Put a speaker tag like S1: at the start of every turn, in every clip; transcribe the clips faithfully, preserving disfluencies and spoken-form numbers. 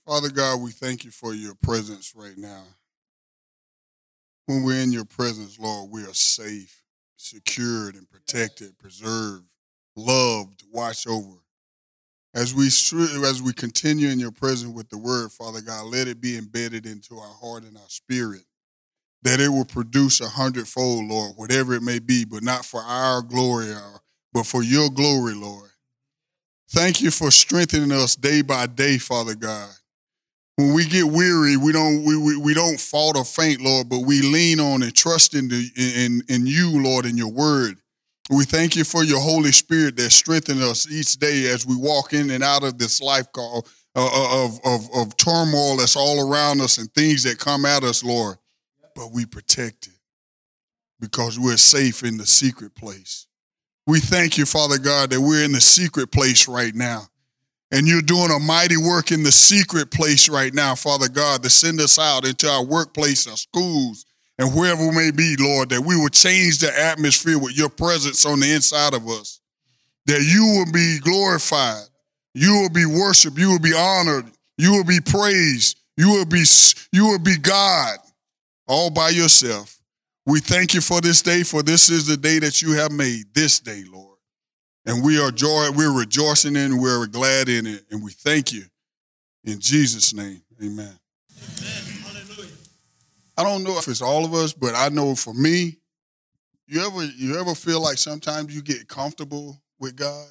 S1: Father God, we thank you for your presence right now. When we're in your presence, Lord, we are safe, secured, and protected, preserved, loved, watched over. As we str- as we continue in your presence with the word, Father God, let it be embedded into our heart and our spirit, that it will produce a hundredfold, Lord, whatever it may be, but not for our glory, but for your glory, Lord. Thank you for strengthening us day by day, Father God. When we get weary, we don't we, we, we don't fall or faint, Lord, but we lean on and trust in, the, in, in you, Lord, in your word. We thank you for your Holy Spirit that strengthens us each day as we walk in and out of this life call uh, of, of, of turmoil that's all around us and things that come at us, Lord. But we protect it because we're safe in the secret place. We thank you, Father God, that we're in the secret place right now. And you're doing a mighty work in the secret place right now, Father God, to send us out into our workplace, our schools, and wherever we may be, Lord, that we will change the atmosphere with your presence on the inside of us, that you will be glorified, you will be worshiped, you will be honored, you will be praised, you will be, you will be God all by yourself. We thank you for this day, for this is the day that you have made, this day, Lord. And we are joy, we're rejoicing in, it, we're glad in it, and we thank you. In Jesus' name, amen. Amen. Hallelujah. I don't know if it's all of us, but I know for me, you ever you ever feel like sometimes you get comfortable with God?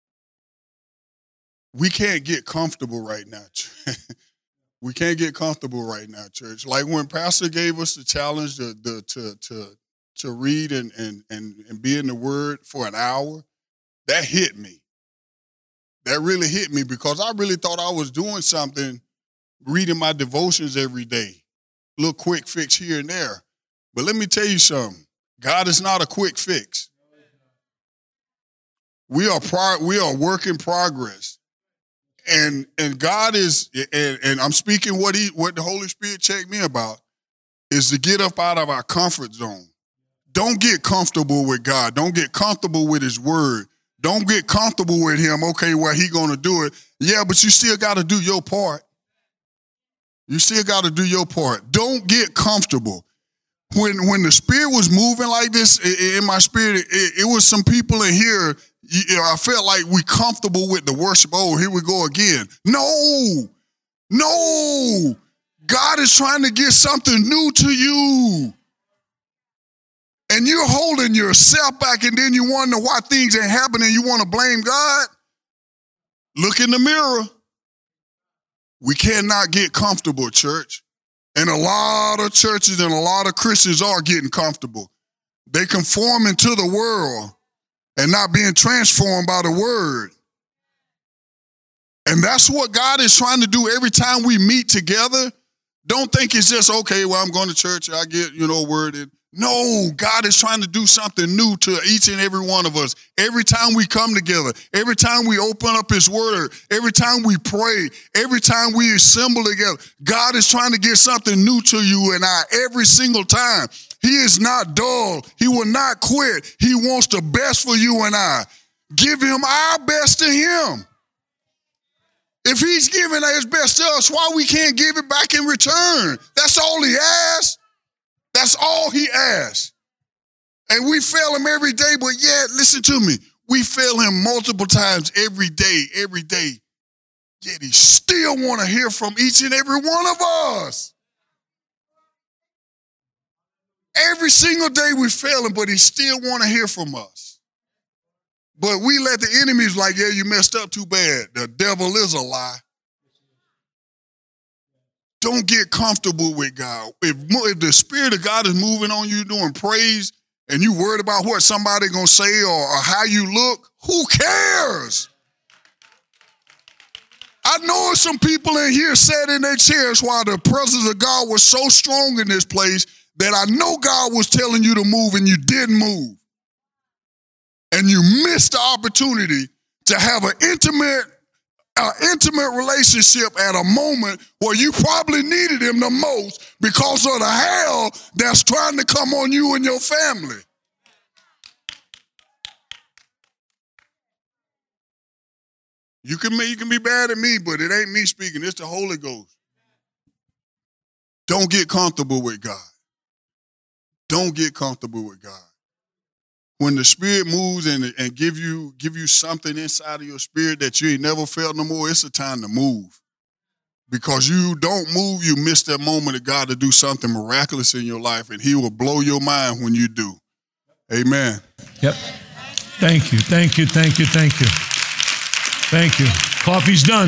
S1: We can't get comfortable right now. We can't get comfortable right now, church. Like when Pastor gave us the challenge to to to to, to read and, and and and be in the Word for an hour. That hit me. That really hit me because I really thought I was doing something, reading my devotions every day. A little quick fix here and there. But let me tell you something. God is not a quick fix. We are pro- we are work in progress. And and God is, and, and I'm speaking what he what the Holy Spirit checked me about, is to get up out of our comfort zone. Don't get comfortable with God. Don't get comfortable with his word. Don't get comfortable with him. Okay, well, he going to do it. Yeah, but you still got to do your part. You still got to do your part. Don't get comfortable. When when the spirit was moving like this in my spirit, it, it was some people in here, you know, I felt like we comfortable with the worship. Oh, here we go again. No, no. God is trying to get something new to you. And you're holding yourself back and then you wonder why things ain't happening. You want to blame God? Look in the mirror. We cannot get comfortable, church. And a lot of churches and a lot of Christians are getting comfortable. They conforming to the world and not being transformed by the word. And that's what God is trying to do every time we meet together. Don't think it's just, okay, well, I'm going to church, I get, you know, word in. No, God is trying to do something new to each and every one of us. Every time we come together, every time we open up his word, every time we pray, every time we assemble together, God is trying to get something new to you and I every single time. He is not dull. He will not quit. He wants the best for you and I. Give him our best to him. If he's giving his best to us, why we can't give it back in return? That's all he asks. That's all he asks. And we fail him every day, but yet, listen to me, we fail him multiple times every day, every day. Yet he still want to hear from each and every one of us. Every single day we fail him, but he still want to hear from us. But we let the enemies like, yeah, you messed up too bad. The devil is a lie. Don't get comfortable with God. If, if the Spirit of God is moving on you doing praise and you worried about what somebody going to say or, or how you look, who cares? I know some people in here sat in their chairs while the presence of God was so strong in this place that I know God was telling you to move and you didn't move. And you missed the opportunity to have an intimate An intimate relationship at a moment where you probably needed him the most because of the hell that's trying to come on you and your family. You can, you can be bad at me, but it ain't me speaking. It's the Holy Ghost. Don't get comfortable with God. Don't get comfortable with God. When the Spirit moves and, and give you, give you something inside of your spirit that you ain't never felt no more, it's a time to move. Because you don't move, you miss that moment of God to do something miraculous in your life, and he will blow your mind when you do. Amen.
S2: Yep. Thank you, thank you, thank you, thank you. Thank you. Coffee's done.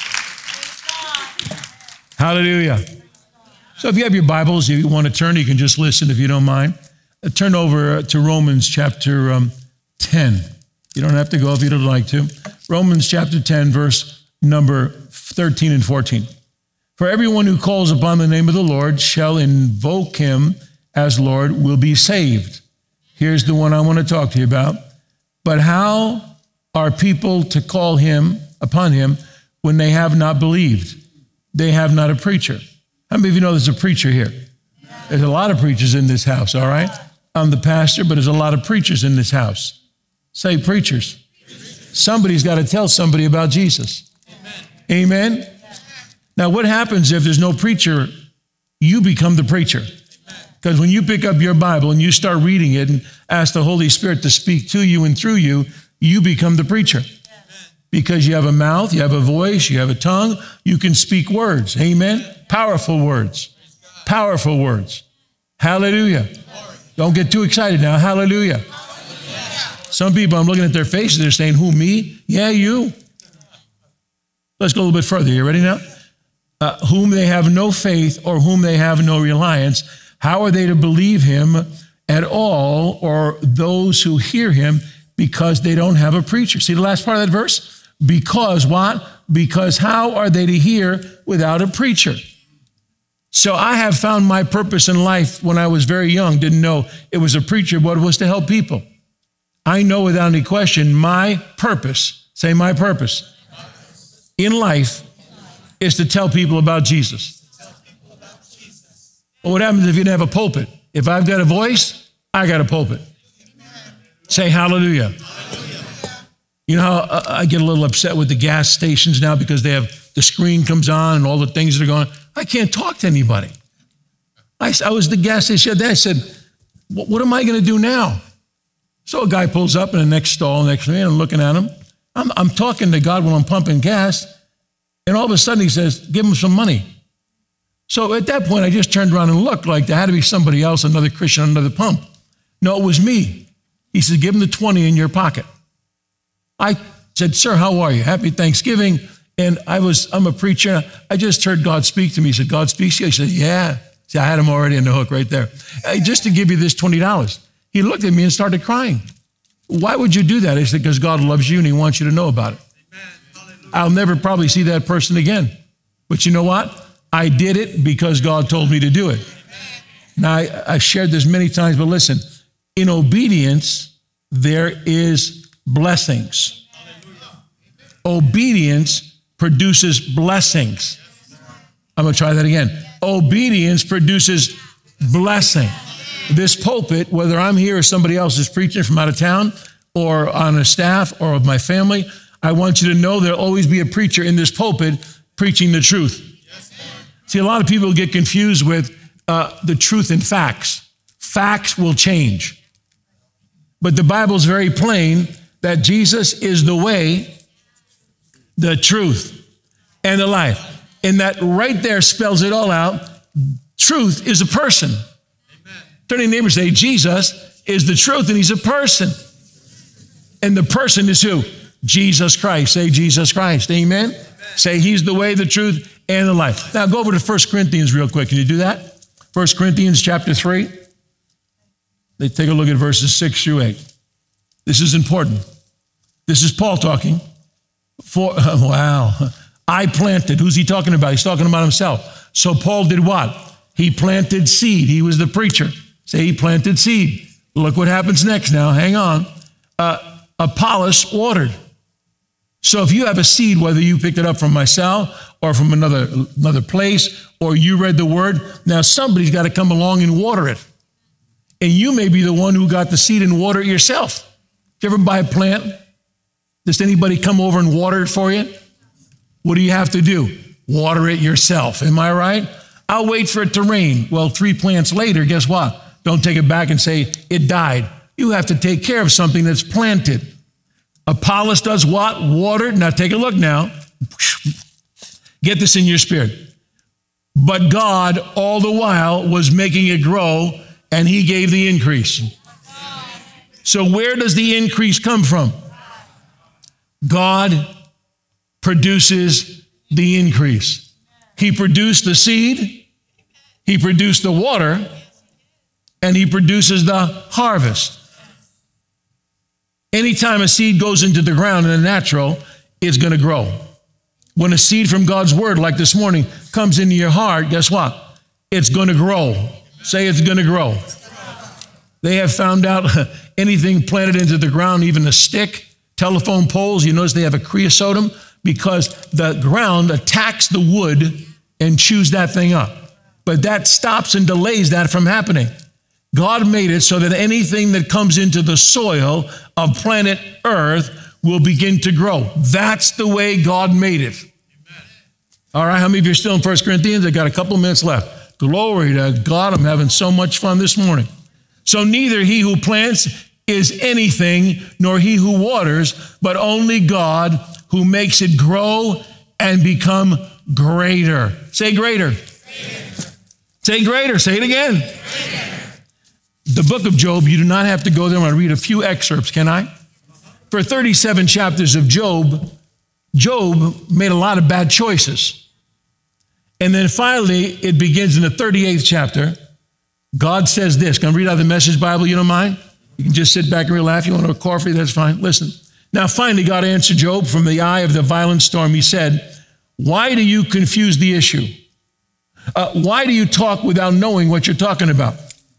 S2: Hallelujah. So if you have your Bibles, if you want to turn, you can just listen if you don't mind. Uh, turn over to Romans chapter um, ten. You don't have to go if you don't like to. Romans chapter ten, verse number thirteen and fourteen. For everyone who calls upon the name of the Lord shall invoke him as Lord will be saved. Here's the one I want to talk to you about. But how are people to call him upon him when they have not believed? They have not a preacher. How many of you know there's a preacher here? There's a lot of preachers in this house, all right? I'm the pastor, but there's a lot of preachers in this house. Say preachers. Somebody's got to tell somebody about Jesus. Amen. Amen? Now, what happens if there's no preacher? You become the preacher. Because when you pick up your Bible and you start reading it and ask the Holy Spirit to speak to you and through you, you become the preacher. Because you have a mouth, you have a voice, you have a tongue, you can speak words. Amen? Powerful words. Powerful words. Hallelujah. Don't get too excited now. Hallelujah. Some people, I'm looking at their faces, they're saying, who, me? Yeah, you. Let's go a little bit further. You ready now? Uh, whom they have no faith or whom they have no reliance, how are they to believe him at all, or those who hear him, because they don't have a preacher? See the last part of that verse? Because what? Because how are they to hear without a preacher? So I have found my purpose in life when I was very young, didn't know it was a preacher, but it was to help people. I know without any question, my purpose, say my purpose, in life is to tell people about Jesus. Well, what happens if you didn't have a pulpit? If I've got a voice, I got a pulpit. Say hallelujah. You know how I get a little upset with the gas stations now because they have, the screen comes on and all the things that are going on. I can't talk to anybody. I, I was at the gas station there. I said, what, what am I going to do now? So a guy pulls up in the next stall next to me, and I'm looking at him. I'm, I'm talking to God when I'm pumping gas. And all of a sudden he says, give him some money. So at that point, I just turned around and looked like there had to be somebody else, another Christian, another pump. No, it was me. He said, give him the twenty in your pocket. I said, sir, how are you? Happy Thanksgiving. And I was, I'm a preacher. I just heard God speak to me. He said, God speaks to you? He said, yeah. See, I had him already in the hook right there. Hey, just to give you this twenty dollars. He looked at me and started crying. Why would you do that? I said, because God loves you and he wants you to know about it. I'll never probably see that person again. But you know what? I did it because God told me to do it. Now, I, I've shared this many times, but listen, in obedience, there is blessings. Obedience produces blessings. I'm going to try that again. Obedience produces blessing. This pulpit, whether I'm here or somebody else is preaching from out of town or on a staff or of my family, I want you to know there'll always be a preacher in this pulpit preaching the truth. See, a lot of people get confused with uh, the truth and facts. Facts will change. But the Bible's very plain that Jesus is the way, the truth, and the life. And that right there spells it all out. Truth is a person. Amen. Turn to your neighbor and say, Jesus is the truth, and he's a person. And the person is who? Jesus Christ. Say Jesus Christ. Amen? Amen. Say he's the way, the truth, and the life. Now go over to First Corinthians real quick. Can you do that? First Corinthians chapter three. Let's take a look at verses six through eight. This is important. This is Paul talking. For, wow. I planted. Who's he talking about? He's talking about himself. So Paul did what? He planted seed. He was the preacher. Say he planted seed. Look what happens next now. Hang on. Uh, Apollos watered. So if you have a seed, whether you picked it up from myself or from another, another place, or you read the word, now somebody's got to come along and water it. And you may be the one who got the seed and water it yourself. Did you ever buy a plant? Does anybody come over and water it for you? What do you have to do? Water it yourself. Am I right? I'll wait for it to rain. Well, three plants later, guess what? Don't take it back and say it died. You have to take care of something that's planted. Apollos does what? Water. Now take a look now. Get this in your spirit. But God, all the while, was making it grow, and he gave the increase. So where does the increase come from? God produces the increase. He produced the seed, he produced the water, and he produces the harvest. Anytime a seed goes into the ground in the natural, it's going to grow. When a seed from God's word, like this morning, comes into your heart, guess what? It's going to grow. Say it's going to grow. They have found out anything planted into the ground, even a stick, telephone poles, you notice they have a creosotum because the ground attacks the wood and chews that thing up. But that stops and delays that from happening. God made it so that anything that comes into the soil of planet Earth will begin to grow. That's the way God made it. Amen. All right, how many of you are still in First Corinthians? I got a couple minutes left. Glory to God, I'm having so much fun this morning. So neither he who plants is anything, nor he who waters, but only God who makes it grow and become greater. Say greater. Greater. Say greater. Say it again. Greater. The book of Job, you do not have to go there. I'm going to read a few excerpts, can I? For thirty-seven chapters of Job, Job made a lot of bad choices. And then finally, it begins in the thirty-eighth chapter. God says this. Can I read out of the Message Bible? You don't mind? You can just sit back and relax. If you want a coffee, that's fine. Listen. Now, finally, God answered Job from the eye of the violent storm. He said, why do you confuse the issue? Uh, why do you talk without knowing what you're talking about?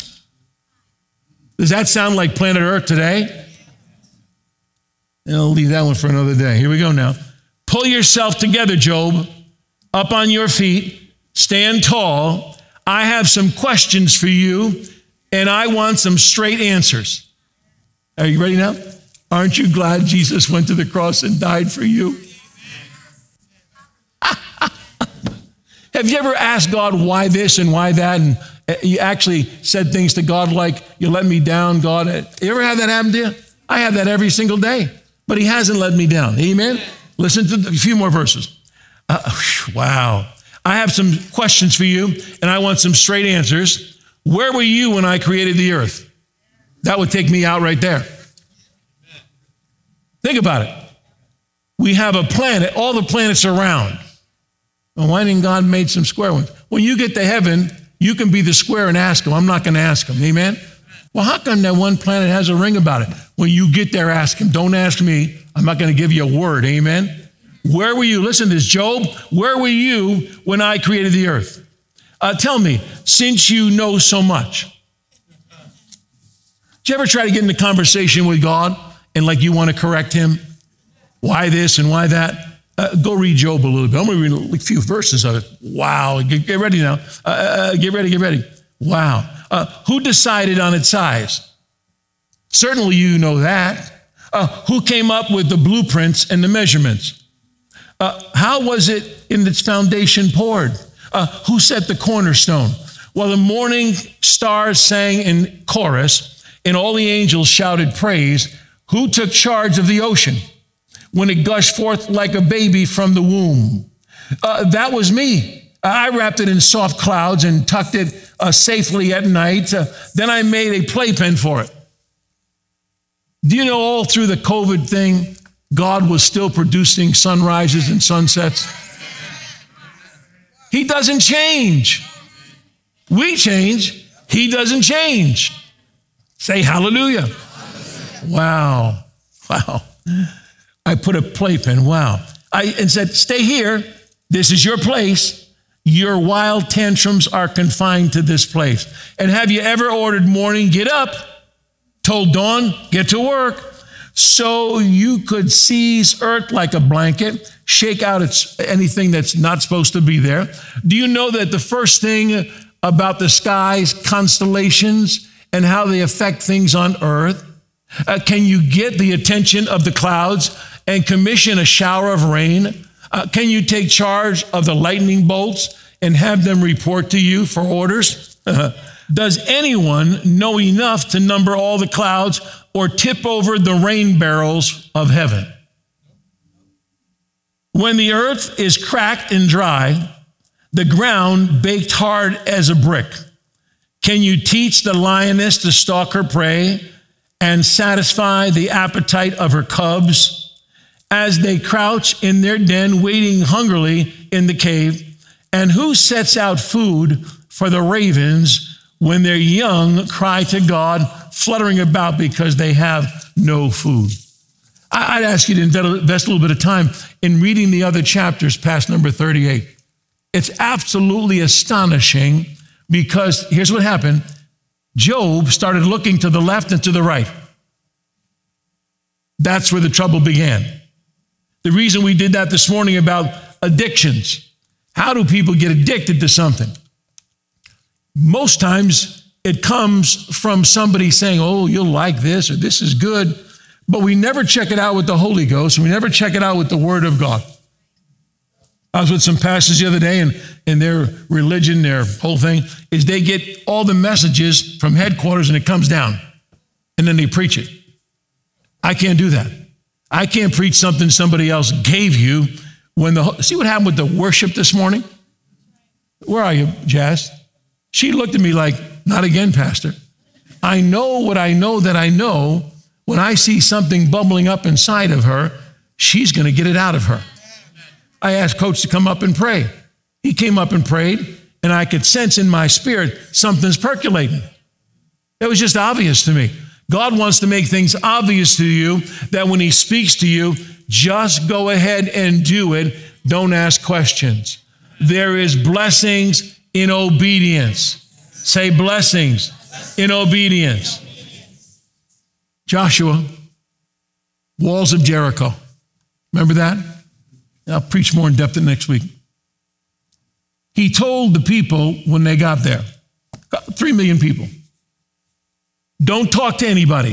S2: Does that sound like planet Earth today? And I'll leave that one for another day. Here we go now. Pull yourself together, Job. Up on your feet. Stand tall. I have some questions for you, and I want some straight answers. Are you ready now? Aren't you glad Jesus went to the cross and died for you? Have you ever asked God why this and why that? And you actually said things to God like, you let me down, God. You ever have that happen to you? I have that every single day, but he hasn't let me down. Amen? Listen to a few more verses. Uh, wow. I have some questions for you, and I want some straight answers. Where were you when I created the earth? That would take me out right there. Think about it. We have a planet, all the planets are round. Well, why didn't God make some square ones? When you get to heaven, you can be the square and ask him. I'm not going to ask him. Amen? Well, how come that one planet has a ring about it? When you get there, ask him. Don't ask me. I'm not going to give you a word. Amen? Where were you? Listen to this, Job. Where were you when I created the earth? Uh, tell me, since you know so much. Did you ever try to get in a conversation with God and like you want to correct him? Why this and why that? Uh, go read Job a little bit. I'm going to read a few verses of it. Wow. Get, get ready now. Uh, uh, get ready, get ready. Wow. Uh, who decided on its size? Certainly you know that. Uh, who came up with the blueprints and the measurements? Uh, how was it in its foundation poured? Uh, who set the cornerstone? Well, the morning stars sang in chorus, and all the angels shouted praise. Who took charge of the ocean when it gushed forth like a baby from the womb? Uh, that was me. I wrapped it in soft clouds and tucked it uh, safely at night. Uh, then I made a playpen for it. Do you know all through the COVID thing, God was still producing sunrises and sunsets? He doesn't change. We change. He doesn't change. Say hallelujah. Wow. Wow. I put a playpen. Wow. I and said, stay here. This is your place. Your wild tantrums are confined to this place. And have you ever ordered morning, get up, told dawn, get to work, so you could seize earth like a blanket, shake out its, anything that's not supposed to be there? Do you know that the first thing about the skies, constellations, and how they affect things on earth? Uh, can you get the attention of the clouds and commission a shower of rain? Uh, can you take charge of the lightning bolts and have them report to you for orders? Does anyone know enough to number all the clouds or tip over the rain barrels of heaven? When the earth is cracked and dry, the ground baked hard as a brick, can you teach the lioness to stalk her prey and satisfy the appetite of her cubs as they crouch in their den waiting hungrily in the cave? And who sets out food for the ravens when their young cry to God, fluttering about because they have no food? I'd ask you to invest a little bit of time in reading the other chapters past number thirty-eight. It's absolutely astonishing because here's what happened. Job started looking to the left and to the right. That's where the trouble began. The reason we did that this morning about addictions. How do people get addicted to something? Most times it comes from somebody saying, oh, you'll like this or this is good. But we never check it out with the Holy Ghost. We never check it out with the Word of God. I was with some pastors the other day, and, and their religion, their whole thing, is they get all the messages from headquarters and it comes down. And then they preach it. I can't do that. I can't preach something somebody else gave you. When the see what happened with the worship this morning? Where are you, Jazz? She looked at me like, not again, Pastor. I know what I know that I know. When I see something bubbling up inside of her, she's going to get it out of her. I asked Coach to come up and pray. He came up and prayed, and I could sense in my spirit something's percolating. It was just obvious to me. God wants to make things obvious to you that when he speaks to you, just go ahead and do it. Don't ask questions. There is blessings in obedience. Say blessings in obedience. Joshua, walls of Jericho. Remember that? I'll preach more in depth next week. He told the people when they got there, three million people, don't talk to anybody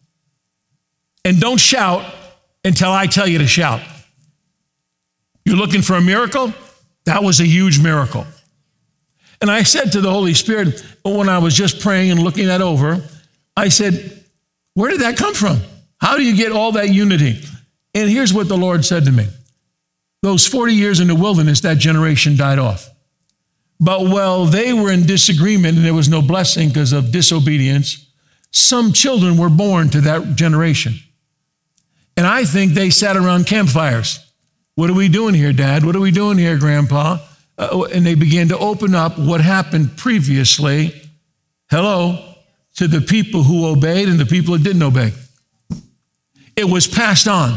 S2: and don't shout until I tell you to shout. You're looking for a miracle? That was a huge miracle. And I said to the Holy Spirit, when I was just praying and looking that over, I said, where did that come from? How do you get all that unity? And here's what the Lord said to me. Those forty years in the wilderness, that generation died off. But while they were in disagreement and there was no blessing because of disobedience, some children were born to that generation. And I think they sat around campfires. What are we doing here, Dad? What are we doing here, Grandpa? Uh, and they began to open up what happened previously. Hello? To the people who obeyed and the people who didn't obey. It was passed on.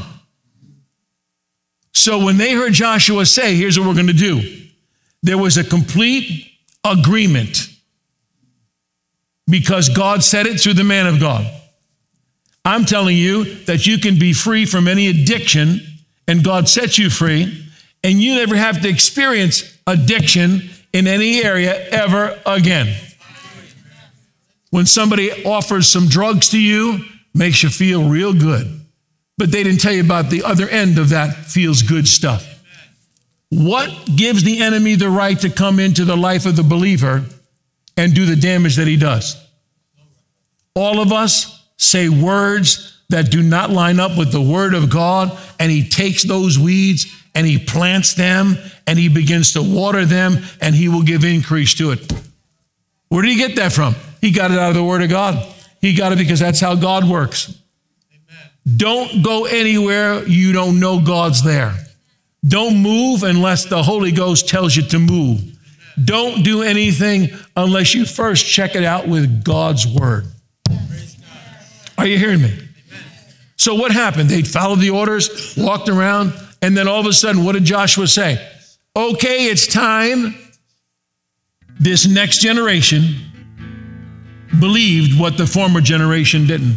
S2: So when they heard Joshua say, here's what we're going to do, there was a complete agreement because God said it through the man of God. I'm telling you that you can be free from any addiction and God sets you free, and you never have to experience addiction in any area ever again. When somebody offers some drugs to you, makes you feel real good. But they didn't tell you about the other end of that feels good stuff. What gives the enemy the right to come into the life of the believer and do the damage that he does? All of us say words that do not line up with the word of God, and he takes those weeds and he plants them and he begins to water them and he will give increase to it. Where did he get that from? He got it out of the word of God. He got it because that's how God works. Amen. Don't go anywhere you don't know God's there. Don't move unless the Holy Ghost tells you to move. Amen. Don't do anything unless you first check it out with God's word. Are you hearing me? Amen. So what happened? They followed the orders, walked around, and then all of a sudden, what did Joshua say? Okay, it's time. This next generation believed what the former generation didn't.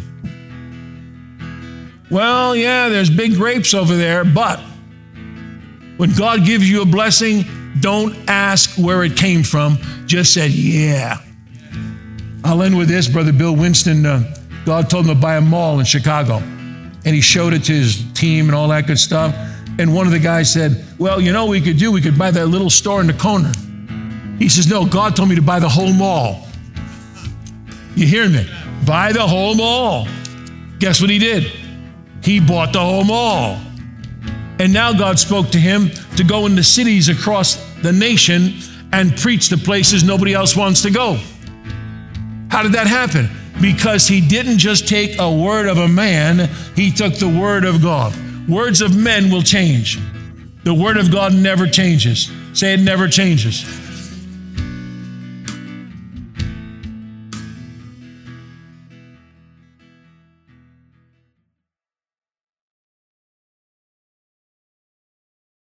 S2: Well, yeah, there's big grapes over there, but when God gives you a blessing, don't ask where it came from. Just said, yeah. I'll end with this. Brother Bill Winston, uh, God told him to buy a mall in Chicago. and he showed it to his team and all that good stuff. And one of the guys said, well, you know what we could do? We could buy that little store in the corner. He says, no, God told me to buy the whole mall. You hear me? Buy the whole mall. Guess what he did? He bought the whole mall. And now God spoke to him to go into cities across the nation and preach to places nobody else wants to go. How did that happen? Because he didn't just take a word of a man, he took the word of God. Words of men will change. The word of God never changes. Say it never changes.